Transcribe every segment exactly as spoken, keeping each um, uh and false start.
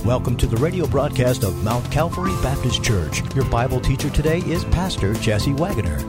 Welcome to the radio broadcast of Mount Calvary Baptist Church. Your Bible teacher today is Pastor Jesse Wagoner.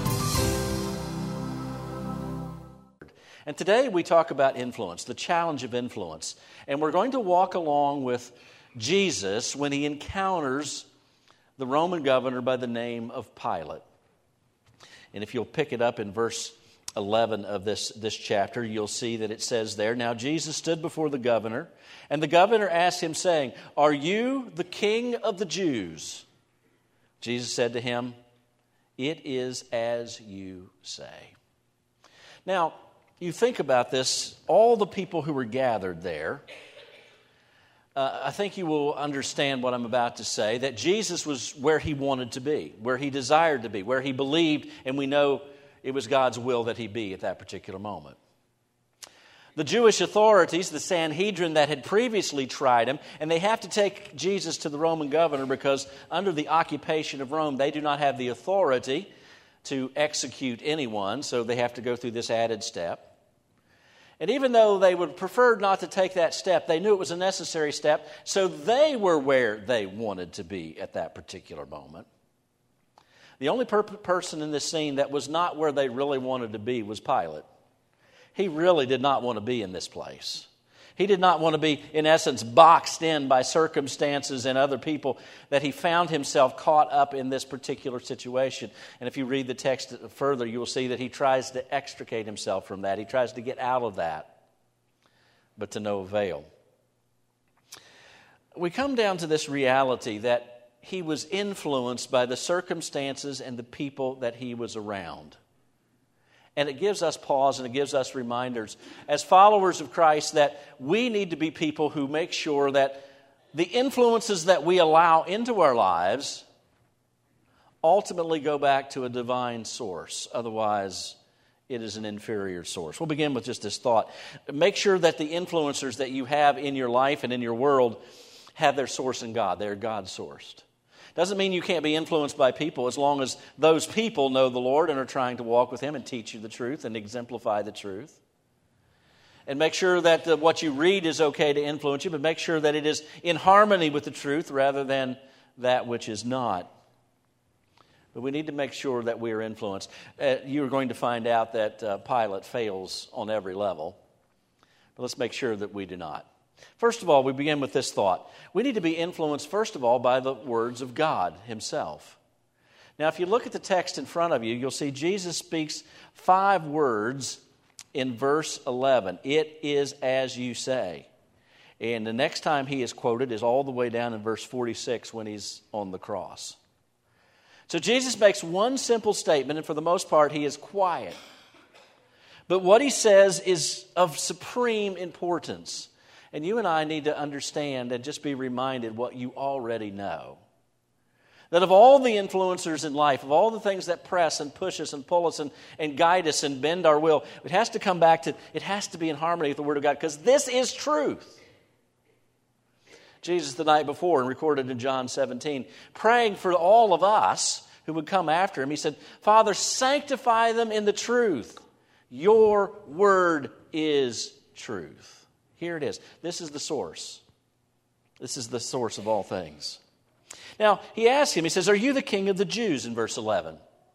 And today we talk about influence, the challenge of influence. And we're going to walk along with Jesus when he encounters the Roman governor by the name of Pilate. And if you'll pick it up in verse eleven of this, this chapter, you'll see that it says there, "Now Jesus stood before the governor, and the governor asked him, saying, 'Are you the king of the Jews?' Jesus said to him, 'It is as you say.'" Now, you think about this, all the people who were gathered there, uh, I think you will understand what I'm about to say, that Jesus was where he wanted to be, where he desired to be, where he believed, and we know it was God's will that he be at that particular moment. The Jewish authorities, the Sanhedrin that had previously tried him, and they have to take Jesus to the Roman governor because under the occupation of Rome, they do not have the authority to execute anyone, so they have to go through this added step. And even though they would prefer not to take that step, they knew it was a necessary step, so they were where they wanted to be at that particular moment. The only per- person in this scene that was not where they really wanted to be was Pilate. He really did not want to be in this place. He did not want to be, in essence, boxed in by circumstances and other people, that he found himself caught up in this particular situation. And if you read the text further, you will see that he tries to extricate himself from that. He tries to get out of that, but to no avail. We come down to this reality that he was influenced by the circumstances and the people that he was around. And it gives us pause and it gives us reminders as followers of Christ that we need to be people who make sure that the influences that we allow into our lives ultimately go back to a divine source. Otherwise, it is an inferior source. We'll begin with just this thought. Make sure that the influencers that you have in your life and in your world have their source in God. They're God-sourced. Doesn't mean you can't be influenced by people as long as those people know the Lord and are trying to walk with Him and teach you the truth and exemplify the truth. And make sure that the, what you read is okay to influence you, but make sure that it is in harmony with the truth rather than that which is not. But we need to make sure that we are influenced. Uh, you're going to find out that uh, Pilate fails on every level. But let's make sure that we do not. First of all, we begin with this thought. We need to be influenced, first of all, by the words of God Himself. Now, if you look at the text in front of you, you'll see Jesus speaks five words in verse eleven. It is as you say. And the next time He is quoted is all the way down in verse forty-six when He's on the cross. So Jesus makes one simple statement, and for the most part, He is quiet. But what He says is of supreme importance. And you and I need to understand and just be reminded what you already know. That of all the influencers in life, of all the things that press and push us and pull us and, and guide us and bend our will, it has to come back to, it has to be in harmony with the Word of God, because this is truth. Jesus the night before, and recorded in John seventeen, praying for all of us who would come after Him, He said, "Father, sanctify them in the truth. Your Word is truth." Here it is. This is the source. This is the source of all things. Now, He asks him, He says, "Are you the king of the Jews?" in verse eleven.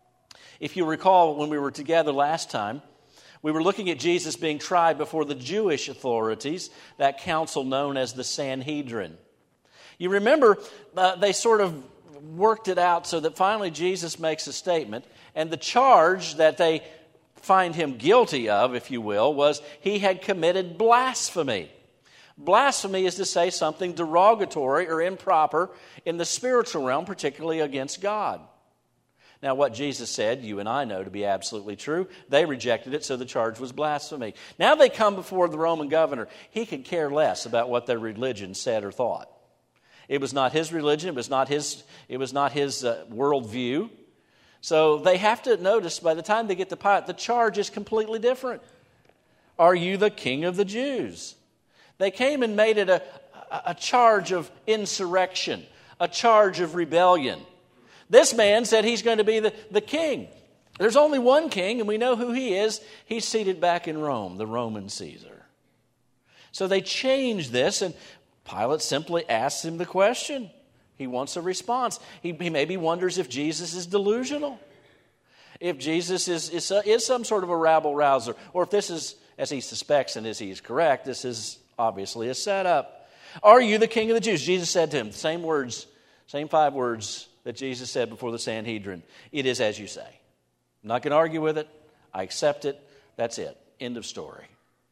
If you recall, when we were together last time, we were looking at Jesus being tried before the Jewish authorities, that council known as the Sanhedrin. You remember, uh, they sort of worked it out so that finally Jesus makes a statement, and the charge that they find Him guilty of, if you will, was he had committed blasphemy. Blasphemy is to say something derogatory or improper in the spiritual realm, particularly against God. Now, what Jesus said, you and I know to be absolutely true. They rejected it, so the charge was blasphemy. Now they come before the Roman governor. He could care less about what their religion said or thought. It was not his religion. It was not his, it was not his uh, worldview. So they have to notice by the time they get to Pilate, the charge is completely different. Are you the king of the Jews? They came and made it a, a charge of insurrection, a charge of rebellion. This man said he's going to be the, the king. There's only one king, and we know who he is. He's seated back in Rome, the Roman Caesar. So they changed this, and Pilate simply asks him the question. He wants a response. He, he maybe wonders if Jesus is delusional, if Jesus is, is, is some sort of a rabble-rouser, or if this is, as he suspects and as he is correct, this is obviously a setup. Are you the king of the Jews? Jesus said to him, the same words, same five words that Jesus said before the Sanhedrin. It is as you say. I'm not going to argue with it. I accept it. That's it. End of story.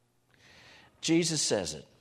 Jesus says it.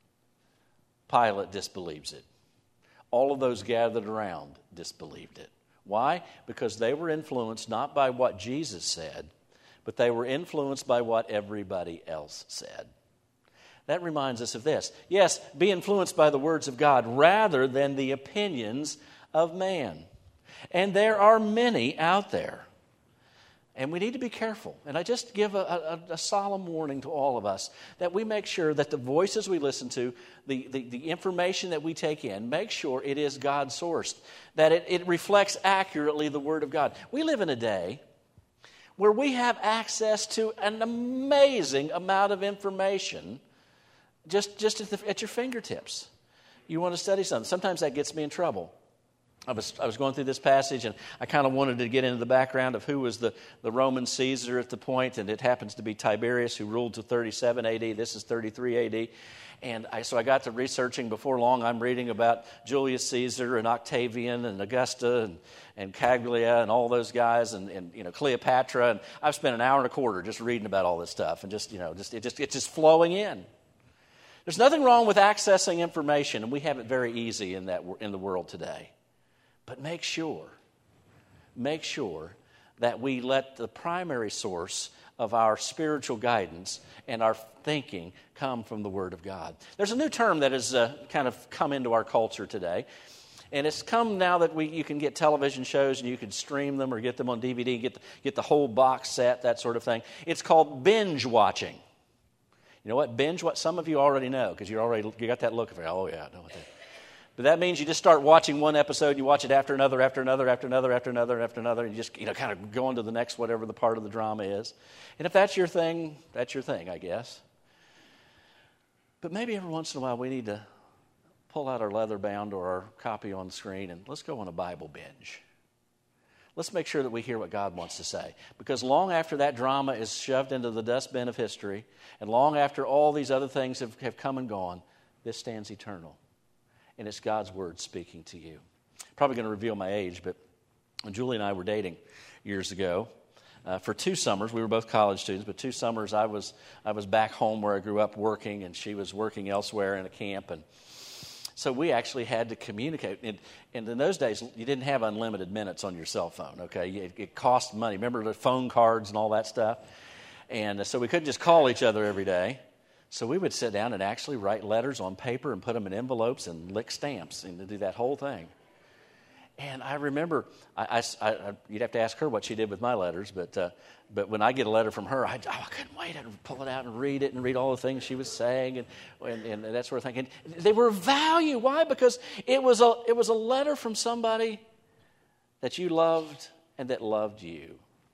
Pilate disbelieves it. All of those gathered around disbelieved it. Why? Because they were influenced not by what Jesus said, but they were influenced by what everybody else said. That reminds us of this. Yes, be influenced by the words of God rather than the opinions of man. And there are many out there. And we need to be careful. And I just give a, a, a solemn warning to all of us that we make sure that the voices we listen to, the, the, the information that we take in, make sure it is God-sourced, that it, it reflects accurately the Word of God. We live in a day where we have access to an amazing amount of information just, just at, the, at your fingertips. You want to study something. Sometimes that gets me in trouble. I was I was going through this passage, and I kind of wanted to get into the background of who was the, the Roman Caesar at the point, and it happens to be Tiberius, who ruled to thirty-seven A D. This is thirty-three A D. And I, so I got to researching. Before long, I'm reading about Julius Caesar and Octavian and Augusta and, and Caligula and all those guys, and, and you know Cleopatra. And I've spent an hour and a quarter just reading about all this stuff, and just you know just it just it's just flowing in. There's nothing wrong with accessing information, and we have it very easy in that in the world today. But make sure, make sure that we let the primary source of our spiritual guidance and our thinking come from the Word of God. There's a new term that has uh, kind of come into our culture today. And it's come now that we you can get television shows and you can stream them or get them on D V D, get the, get the whole box set, that sort of thing. It's called binge watching. You know what? Binge what some of you already know because you're already you got that look of it. Oh, yeah, I know what that is. But that means you just start watching one episode, and you watch it after another, after another, after another, after another, after another, and you just, you know, kind of go on to the next whatever the part of the drama is. And if that's your thing, that's your thing, I guess. But maybe every once in a while we need to pull out our leather bound or our copy on the screen, and let's go on a Bible binge. Let's make sure that we hear what God wants to say. Because long after that drama is shoved into the dustbin of history, and long after all these other things have, have come and gone, this stands eternal. And it's God's Word speaking to you. Probably going to reveal my age, but when Julie and I were dating years ago, uh, for two summers, we were both college students, but two summers I was I was back home where I grew up working, and she was working elsewhere in a camp. And so we actually had to communicate. And, and in those days, you didn't have unlimited minutes on your cell phone, okay? It, it cost money. Remember the phone cards and all that stuff? And so we couldn't just call each other every day. So we would sit down and actually write letters on paper and put them in envelopes and lick stamps and do that whole thing. And I remember, I, I, I, you'd have to ask her what she did with my letters, but uh, but when I get a letter from her, I, oh, I couldn't wait. I'd pull it out and read it and read all the things she was saying and, and, and that sort of thing. And they were of value. Why? Because it was a it was a letter from somebody that you loved and that loved you.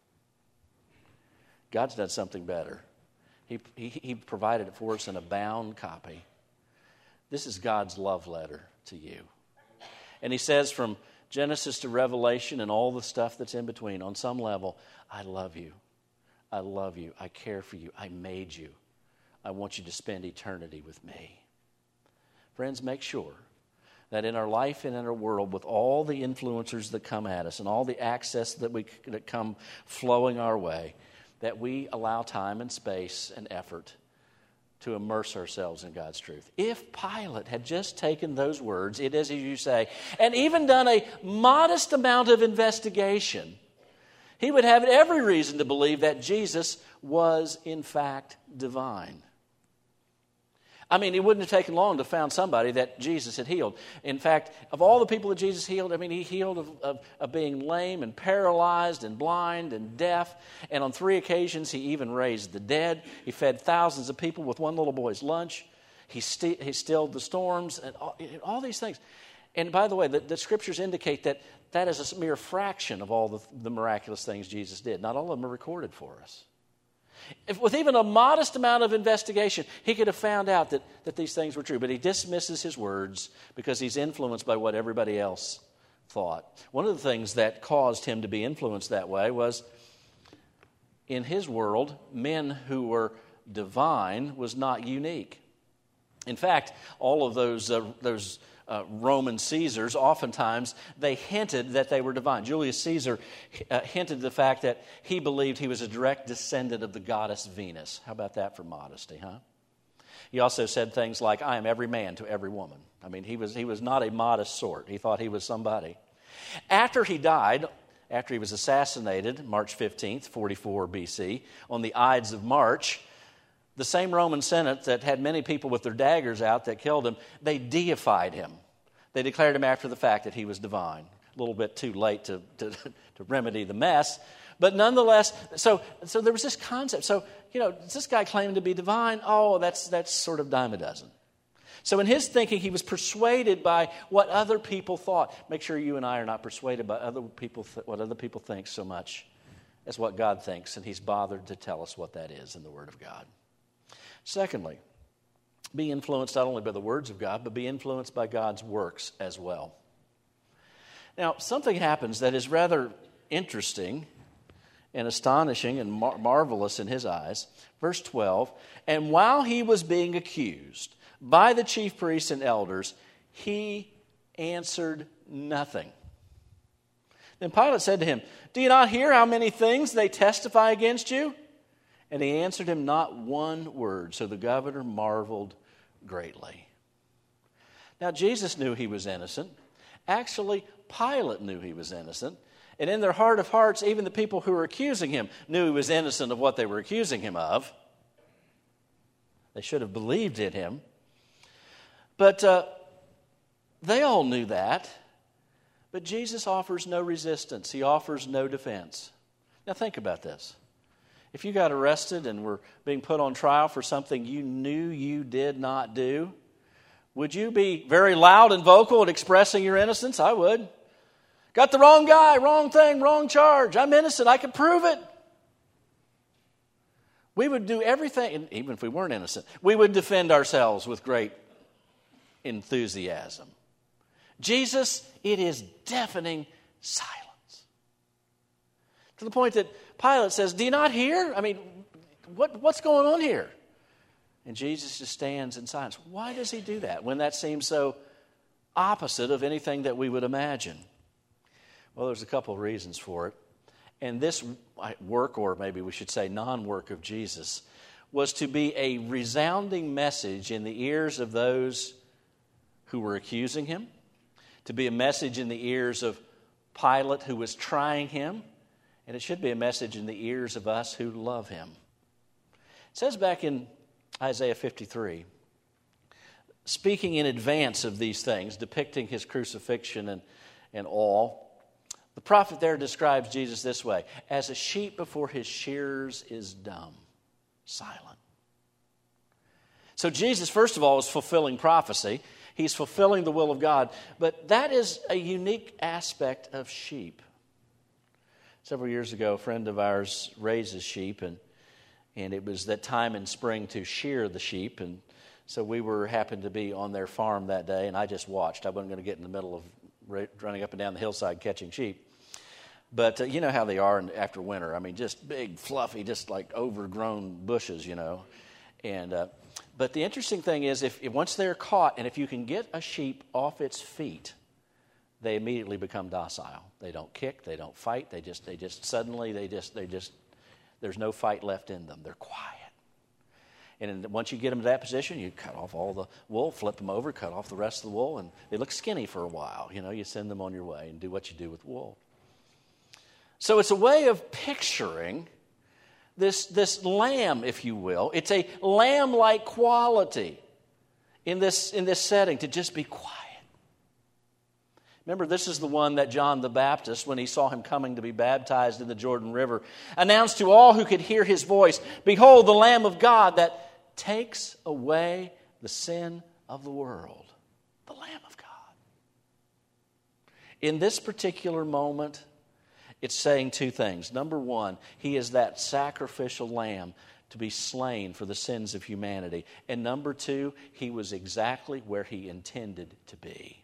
God's done something better. He, he, he provided it for us in a bound copy. This is God's love letter to you. And he says from Genesis to Revelation and all the stuff that's in between, on some level, I love you. I love you. I care for you. I made you. I want you to spend eternity with me. Friends, make sure that in our life and in our world, with all the influencers that come at us and all the access that we that come flowing our way, that we allow time and space and effort to immerse ourselves in God's truth. If Pilate had just taken those words, it is as you say, and even done a modest amount of investigation, he would have every reason to believe that Jesus was in fact divine. I mean, it wouldn't have taken long to find somebody that Jesus had healed. In fact, of all the people that Jesus healed, I mean, he healed of, of, of being lame and paralyzed and blind and deaf. And on three occasions, he even raised the dead. He fed thousands of people with one little boy's lunch. He, st- he stilled the storms and all, and all these things. And by the way, the, the scriptures indicate that that is a mere fraction of all the, the miraculous things Jesus did. Not all of them are recorded for us. If with even a modest amount of investigation, he could have found out that, that these things were true. But he dismisses his words because he's influenced by what everybody else thought. One of the things that caused him to be influenced that way was, in his world, men who were divine was not unique. In fact, all of those uh, those uh, Roman Caesars, oftentimes, they hinted that they were divine. Julius Caesar uh, hinted the fact that he believed he was a direct descendant of the goddess Venus. How about that for modesty, huh? He also said things like, I am every man to every woman. I mean, he was he was not a modest sort. He thought he was somebody. After he died, after he was assassinated, March fifteenth, forty-four B C, on the Ides of March, the same Roman Senate that had many people with their daggers out that killed him, they deified him. They declared him after the fact that he was divine. A little bit too late to, to, to remedy the mess. But nonetheless, so so there was this concept. So, you know, does this guy claim to be divine? Oh, that's that's sort of dime a dozen. So in his thinking, he was persuaded by what other people thought. Make sure you and I are not persuaded by other people th- what other people think so much as what God thinks, and he's bothered to tell us what that is in the Word of God. Secondly, be influenced not only by the words of God, but be influenced by God's works as well. Now, something happens that is rather interesting and astonishing and mar- marvelous in his eyes. Verse twelve, and while he was being accused by the chief priests and elders, he answered nothing. Then Pilate said to him, do you not hear how many things they testify against you? And he answered him not one word. So the governor marveled greatly. Now, Jesus knew he was innocent. Actually, Pilate knew he was innocent. And in their heart of hearts, even the people who were accusing him knew he was innocent of what they were accusing him of. They should have believed in him. But uh, they all knew that. But Jesus offers no resistance. He offers no defense. Now, think about this. If you got arrested and were being put on trial for something you knew you did not do, would you be very loud and vocal at expressing your innocence? I would. Got the wrong guy, wrong thing, wrong charge. I'm innocent. I can prove it. We would do everything, and even if we weren't innocent, we would defend ourselves with great enthusiasm. Jesus, it is deafening silence. To the point that Pilate says, do you not hear? I mean, what, what's going on here? And Jesus just stands in silence. Why does he do that when that seems so opposite of anything that we would imagine? Well, there's a couple of reasons for it. And this work, or maybe we should say non-work of Jesus, was to be a resounding message in the ears of those who were accusing him, to be a message in the ears of Pilate who was trying him, and it should be a message in the ears of us who love him. It says back in Isaiah fifty-three, speaking in advance of these things, depicting his crucifixion and, and all, the prophet there describes Jesus this way: as a sheep before his shearers is dumb, silent. So Jesus, first of all, is fulfilling prophecy. He's fulfilling the will of God. But that is a unique aspect of sheep. Several years ago, a friend of ours raises sheep, and and it was that time in spring to shear the sheep. And so we were happened to be on their farm that day, and I just watched. I wasn't going to get in the middle of running up and down the hillside catching sheep. But uh, you know how they are after winter. I mean, just big, fluffy, just like overgrown bushes, you know. And uh, but the interesting thing is, if, if once they're caught, and if you can get a sheep off its feet, they immediately become docile. They don't kick, they don't fight. They just, they just suddenly, they just, they just, there's no fight left in them. They're quiet. And once you get them to that position, you cut off all the wool, flip them over, cut off the rest of the wool, and they look skinny for a while. You know, you send them on your way and do what you do with wool. So it's a way of picturing this, this lamb, if you will. It's a lamb-like quality in this, in this setting, to just be quiet. Remember, this is the one that John the Baptist, when he saw him coming to be baptized in the Jordan River, announced to all who could hear his voice, "Behold, the Lamb of God that takes away the sin of the world." The Lamb of God. In this particular moment, It's saying two things. Number one, he is that sacrificial lamb to be slain for the sins of humanity. And number two, he was exactly where he intended to be.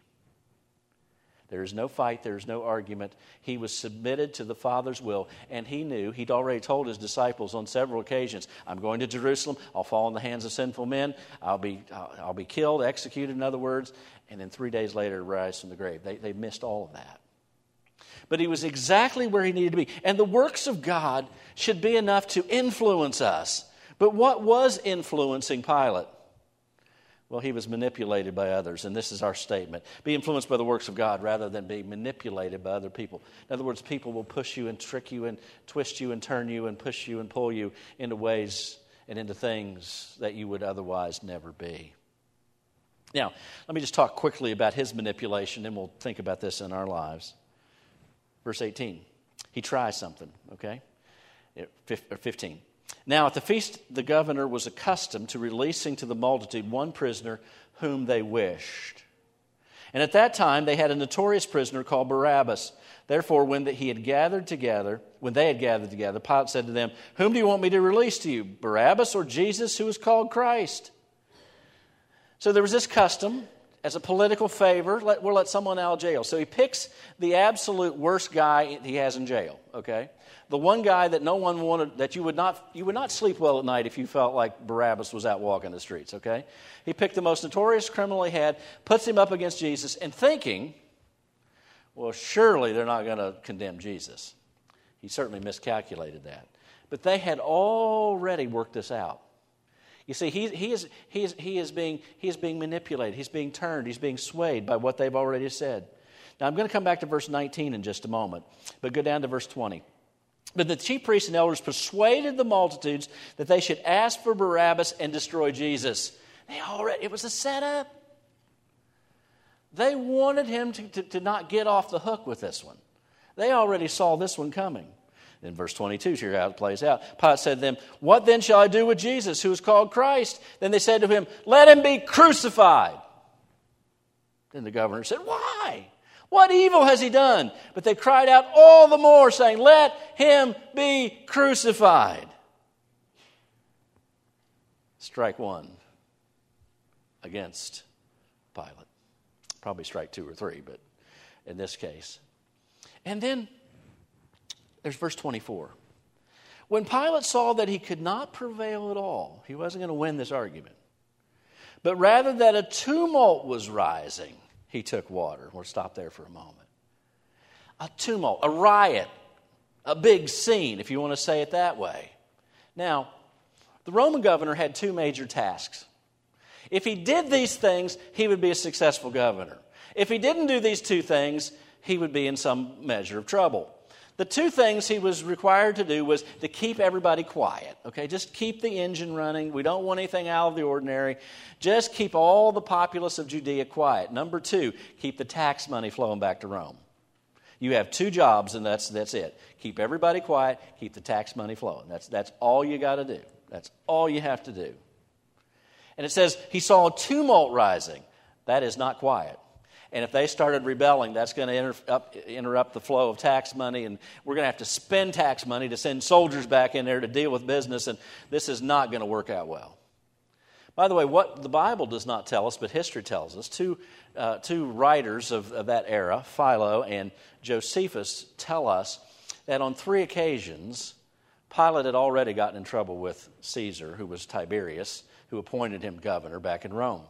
There is no fight, there is no argument. He was submitted to the Father's will, and he knew, he'd already told his disciples on several occasions, I'm going to Jerusalem, I'll fall in the hands of sinful men, I'll be I'll, I'll be killed, executed, in other words, and then three days later rise from the grave. They, they missed all of that. But he was exactly where he needed to be. And the works of God should be enough to influence us. But what was influencing Pilate? Well, he was manipulated by others, and this is our statement. Be influenced by the works of God rather than be manipulated by other people. In other words, people will push you and trick you and twist you and turn you and push you and pull you into ways and into things that you would otherwise never be. Now, let me just talk quickly about his manipulation, and we'll think about this in our lives. Verse eighteen, he tries something, okay? fifteen. Now, at the feast, the governor was accustomed to releasing to the multitude one prisoner whom they wished. And at that time, they had a notorious prisoner called Barabbas. Therefore, when he had gathered together, when they had gathered together, Pilate said to them, "Whom do you want me to release to you, Barabbas or Jesus, who is called Christ?" So there was this custom. As a political favor, let, we'll let someone out of jail. So he picks the absolute worst guy he has in jail, okay? The one guy that no one wanted, that you would not you would not sleep well at night if you felt like Barabbas was out walking the streets, okay? He picked the most notorious criminal he had, puts him up against Jesus, and thinking, well, surely they're not going to condemn Jesus. He certainly miscalculated that. But they had already worked this out. You see, he, he, is, he, is, he, is being, he is being manipulated. He's being turned. He's being swayed by what they've already said. Now, I'm going to come back to verse nineteen in just a moment, but go down to verse twenty. But the chief priests and elders persuaded the multitudes that they should ask for Barabbas and destroy Jesus. They already, it was a setup. They wanted him to, to, to not get off the hook with this one. They already saw this one coming. In verse twenty-two, here how it plays out. Pilate said to them, "What then shall I do with Jesus, who is called Christ?" Then they said to him, "Let him be crucified." Then the governor said, "Why? What evil has he done?" But they cried out all the more, saying, "Let him be crucified." Strike one against Pilate. Probably strike two or three, but in this case. And then there's verse twenty-four. When Pilate saw that he could not prevail at all, he wasn't going to win this argument, but rather that a tumult was rising, he took water. We'll stop there for a moment. A tumult, a riot, a big scene, if you want to say it that way. Now, the Roman governor had two major tasks. If he did these things, he would be a successful governor. If he didn't do these two things, he would be in some measure of trouble. The two things he was required to do was to keep everybody quiet. Okay, just keep the engine running. We don't want anything out of the ordinary. Just keep all the populace of Judea quiet. Number two, keep the tax money flowing back to Rome. You have two jobs, and that's that's it. Keep everybody quiet. Keep the tax money flowing. That's that's all you got to do. That's all you have to do. And it says he saw a tumult rising. That is not quiet. And if they started rebelling, that's going to interrupt, interrupt the flow of tax money, and we're going to have to spend tax money to send soldiers back in there to deal with business, and this is not going to work out well. By the way, what the Bible does not tell us, but history tells us, two, uh, two writers of, of that era, Philo and Josephus, tell us that on three occasions, Pilate had already gotten in trouble with Caesar, who was Tiberius, who appointed him governor back in Rome.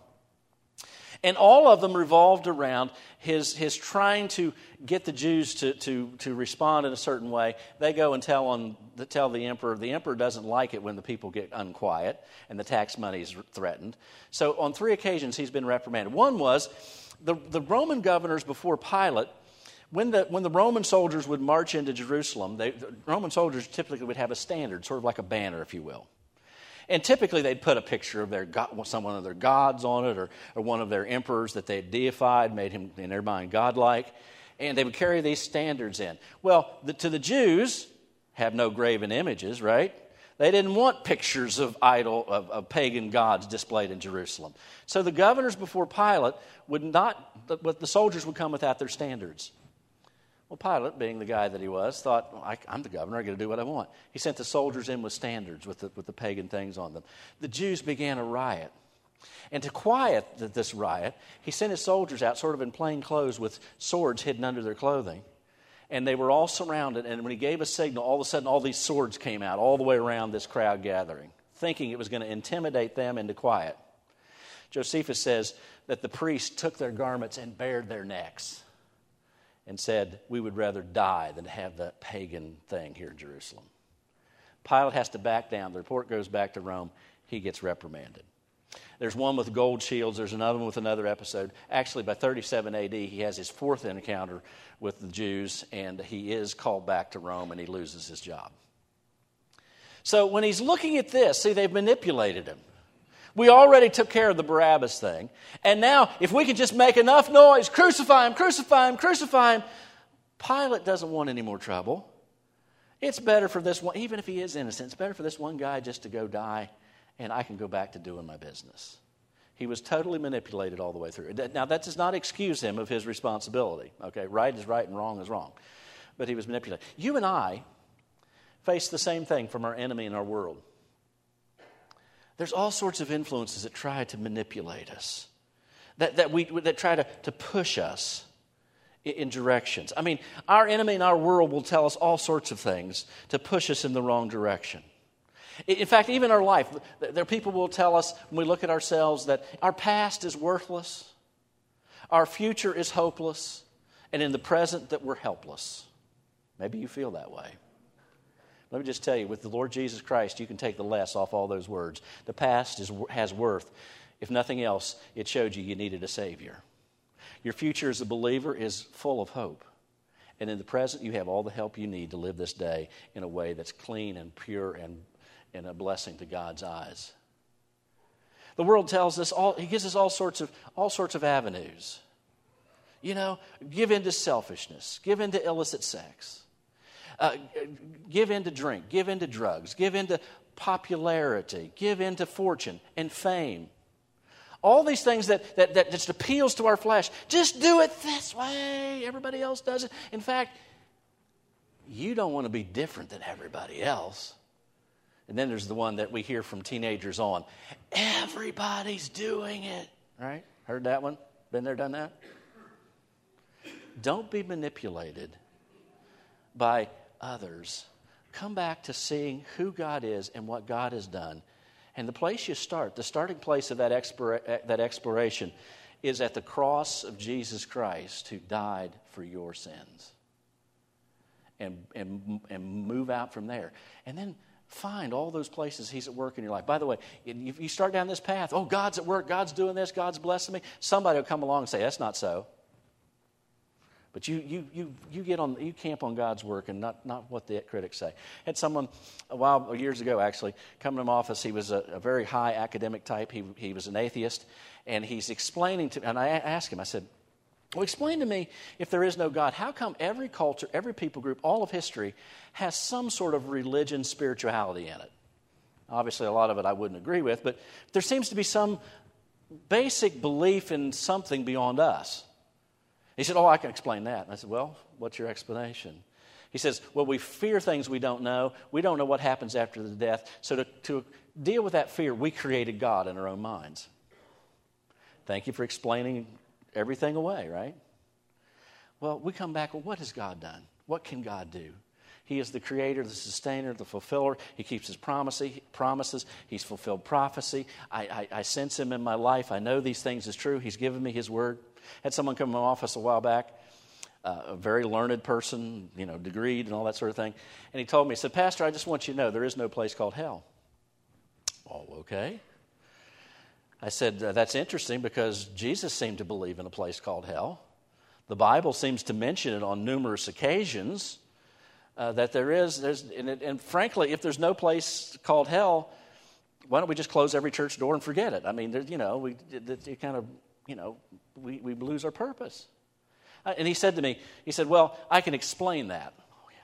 And all of them revolved around his, his trying to get the Jews to, to, to respond in a certain way. They go and tell, on, tell the emperor. The emperor doesn't like it when the people get unquiet and the tax money is threatened. So on three occasions he's been reprimanded. One was the, the Roman governors before Pilate, when the, when the Roman soldiers would march into Jerusalem, they, the Roman soldiers typically would have a standard, sort of like a banner, if you will. And typically they'd put a picture of their god, some one of their gods on it, or, or one of their emperors that they had deified, made him in their mind godlike, and they would carry these standards in. Well, the, to the Jews, have no graven images, right? They didn't want pictures of idol of, of pagan gods displayed in Jerusalem. So the governors before Pilate would not, the, the soldiers would come without their standards. Well, Pilate, being the guy that he was, thought, well, I, I'm the governor, I got to do what I want. He sent the soldiers in with standards with the, with the pagan things on them. The Jews began a riot. And to quiet the, this riot, he sent his soldiers out sort of in plain clothes with swords hidden under their clothing. And they were all surrounded, and when he gave a signal, all of a sudden all these swords came out all the way around this crowd gathering, thinking it was going to intimidate them into quiet. Josephus says that the priests took their garments and bared their necks and said, we would rather die than have that pagan thing here in Jerusalem. Pilate has to back down. The report goes back to Rome. He gets reprimanded. There's one with gold shields. There's another one with another episode. Actually, by thirty-seven A D, he has his fourth encounter with the Jews, and he is called back to Rome, and he loses his job. So when he's looking at this, see, they've manipulated him. We already took care of the Barabbas thing, and now if we can just make enough noise, crucify him, crucify him, crucify him, Pilate doesn't want any more trouble. It's better for this one, even if he is innocent, it's better for this one guy just to go die, and I can go back to doing my business. He was totally manipulated all the way through. Now, that does not excuse him of his responsibility. Okay, right is right and wrong is wrong. But he was manipulated. You and I face the same thing from our enemy in our world. There's all sorts of influences that try to manipulate us, that, that, we, that try to, to push us in, in directions. I mean, our enemy in our world will tell us all sorts of things to push us in the wrong direction. In fact, even our life, there are people who will tell us when we look at ourselves that our past is worthless, our future is hopeless, and in the present that we're helpless. Maybe you feel that way. Let me just tell you, with the Lord Jesus Christ, you can take the less off all those words. The past is, has worth. If nothing else, it showed you you needed a Savior. Your future as a believer is full of hope. And in the present, you have all the help you need to live this day in a way that's clean and pure and and a blessing to God's eyes. The world tells us all, he gives us all sorts of all sorts of avenues. You know, give in to selfishness, give in to illicit sex, uh, give in to drink, give in to drugs, give in to popularity, give in to fortune and fame. All these things that, that, that just appeals to our flesh. Just do it this way. Everybody else does it. In fact, you don't want to be different than everybody else. And then there's the one that we hear from teenagers on. Everybody's doing it. Right? Heard that one? Been there, done that? Don't be manipulated by others. Come back to seeing who God is and what God has done. And the place you start, the starting place of that, explora- that exploration is at the cross of Jesus Christ who died for your sins. And, and, and move out from there. And then find all those places he's at work in your life. By the way, if you start down this path, oh, God's at work, God's doing this, God's blessing me, somebody will come along and say, that's not so. But you you you you get on you camp on God's work and not, not what the critics say. I had someone a while years ago actually come to my office. He was a, a very high academic type. He he was an atheist, and he's explaining to and I asked him. I said, well, explain to me, if there is no God, how come every culture, every people group, all of history has some sort of religion, spirituality in it? Obviously, a lot of it I wouldn't agree with, but there seems to be some basic belief in something beyond us. He said, oh, I can explain that. And I said, well, what's your explanation? He says, well, we fear things we don't know. We don't know what happens after the death. So to, to deal with that fear, we created God in our own minds. Thank you for explaining everything away, right? Well, we come back, well, what has God done? What can God do? He is the creator, the sustainer, the fulfiller. He keeps his promise, promises. He's fulfilled prophecy. I, I, I sense him in my life. I know these things is true. He's given me his word. Had someone come to my office a while back, uh, a very learned person, you know, degreed and all that sort of thing. And he told me, he said, Pastor, I just want you to know there is no place called hell. Oh, okay. I said, uh, that's interesting because Jesus seemed to believe in a place called hell. The Bible seems to mention it on numerous occasions uh, that there is. There's, and, it, and frankly, if there's no place called hell, why don't we just close every church door and forget it? I mean, there, you know, we it, it kind of, you know, we, we lose our purpose. Uh, and he said to me, he said, well, I can explain that.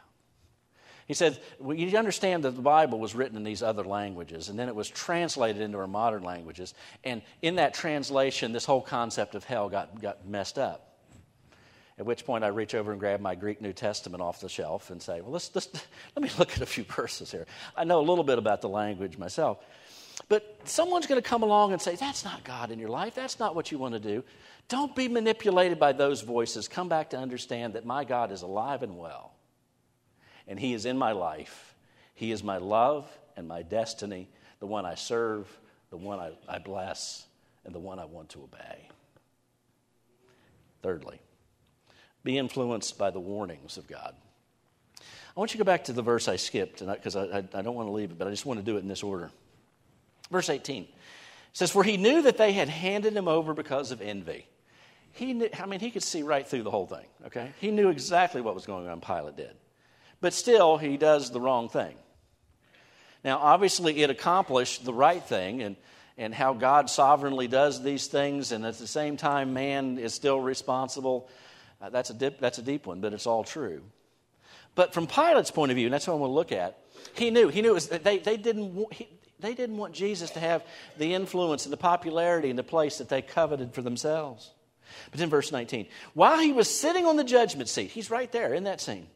He said, well, you understand that the Bible was written in these other languages, and then it was translated into our modern languages. And in that translation, this whole concept of hell got, got messed up. At which point I reach over and grab my Greek New Testament off the shelf and say, well, let's, let's, let me look at a few verses here. I know a little bit about the language myself. But someone's going to come along and say, that's not God in your life. That's not what you want to do. Don't be manipulated by those voices. Come back to understand that my God is alive and well. And He is in my life. He is my love and my destiny, the one I serve, the one I, I bless, and the one I want to obey. Thirdly, be influenced by the warnings of God. I want you to go back to the verse I skipped, because I, I, I don't want to leave it, but I just want to do it in this order. Verse eighteen says, for he knew that they had handed him over because of envy. He knew, I mean, he could see right through the whole thing, okay? He knew exactly what was going on, Pilate did. But still, he does the wrong thing. Now, obviously, it accomplished the right thing, and, and how God sovereignly does these things, and at the same time, man is still responsible. Uh, that's a dip, that's a deep one, but it's all true. But from Pilate's point of view, and that's what I want to look at, he knew. He knew it was, they, they didn't he, they didn't want Jesus to have the influence and the popularity and the place that they coveted for themselves. But in verse nineteen, while he was sitting on the judgment seat, he's right there in that scene.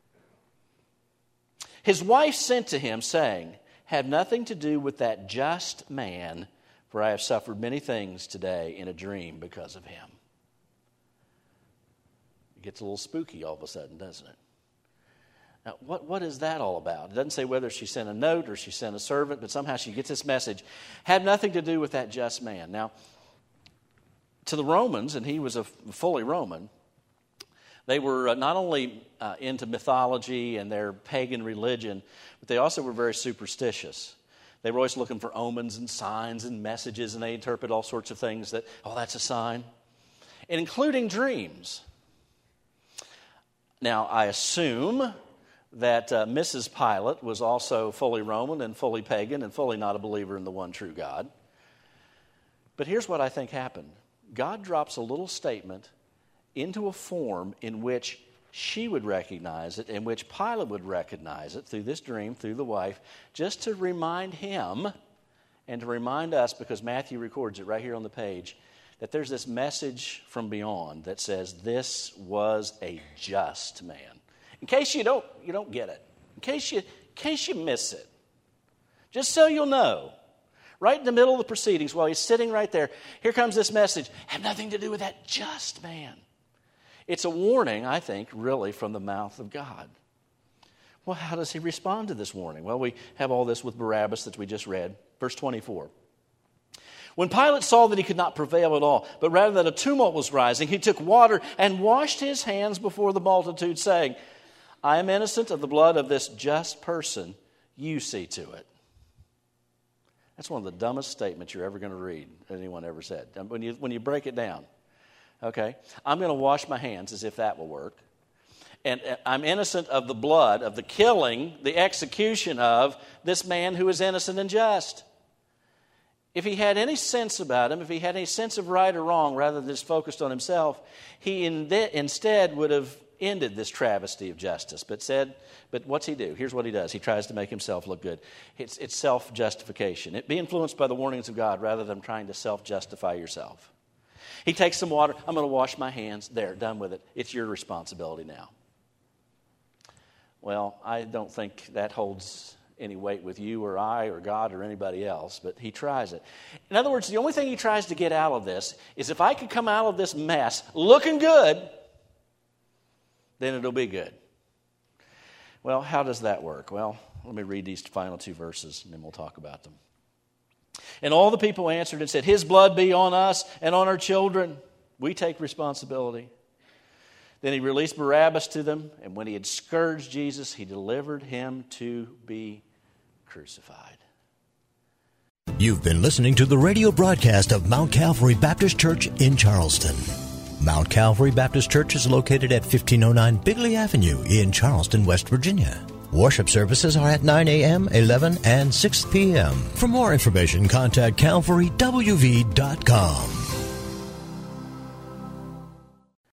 His wife sent to him, saying, have nothing to do with that just man, for I have suffered many things today in a dream because of him. It gets a little spooky all of a sudden, doesn't it? Now, what, what is that all about? It doesn't say whether she sent a note or she sent a servant, but somehow she gets this message. Had nothing to do with that just man. Now, to the Romans, and he was a fully Roman, they were not only uh, into mythology and their pagan religion, but they also were very superstitious. They were always looking for omens and signs and messages, and they interpret all sorts of things that, oh, that's a sign, and including dreams. Now, I assume that uh, Missus Pilate was also fully Roman and fully pagan and fully not a believer in the one true God. But here's what I think happened. God drops a little statement into a form in which she would recognize it, in which Pilate would recognize it through this dream, through the wife, just to remind him and to remind us, because Matthew records it right here on the page, that there's this message from beyond that says this was a just man. In case you don't, you don't get it, in case you, in case you miss it, just so you'll know, right in the middle of the proceedings, while he's sitting right there, here comes this message, have nothing to do with that just man. It's a warning, I think, really from the mouth of God. Well, how does he respond to this warning? Well, we have all this with Barabbas that we just read. Verse twenty-four. When Pilate saw that he could not prevail at all, but rather that a tumult was rising, he took water and washed his hands before the multitude, saying, I am innocent of the blood of this just person. You see to it. That's one of the dumbest statements you're ever going to read, anyone ever said. When you, when you break it down, okay, I'm going to wash my hands as if that will work. And I'm innocent of the blood, of the killing, the execution of this man who is innocent and just. If he had any sense about him, if he had any sense of right or wrong, rather than just focused on himself, he in de- instead would have ended this travesty of justice. But said, but what's he do? Here's what he does. He tries to make himself look good. It's, it's self-justification. It, be influenced by the warnings of God rather than trying to self-justify yourself. He takes some water. I'm going to wash my hands. There, done with it. It's your responsibility now. Well, I don't think that holds any weight with you or I or God or anybody else, but he tries it. In other words, the only thing he tries to get out of this is if I could come out of this mess looking good, then it'll be good. Well, how does that work? Well, let me read these final two verses and then we'll talk about them. And all the people answered and said, his blood be on us and on our children. We take responsibility. Then he released Barabbas to them, and when he had scourged Jesus, he delivered him to be crucified. You've been listening to the radio broadcast of Mount Calvary Baptist Church in Charleston. Mount Calvary Baptist Church is located at fifteen oh nine Bigley Avenue in Charleston, West Virginia. Worship services are at nine a.m., eleven, and six p.m. For more information, contact calvary w v dot com.